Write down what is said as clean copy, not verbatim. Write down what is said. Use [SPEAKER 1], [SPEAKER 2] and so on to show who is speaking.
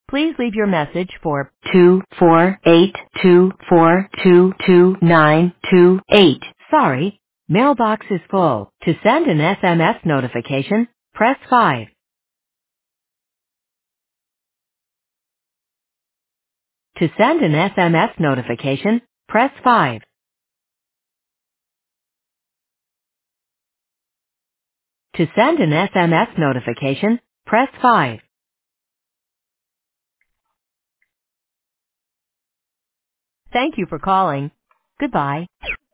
[SPEAKER 1] Please leave your message for 24824222928. Sorry, mailbox is full. To send an SMS notification, press 5. To send an SMS notification, press 5. To send an SMS notification, press 5. Thank you for calling. Goodbye.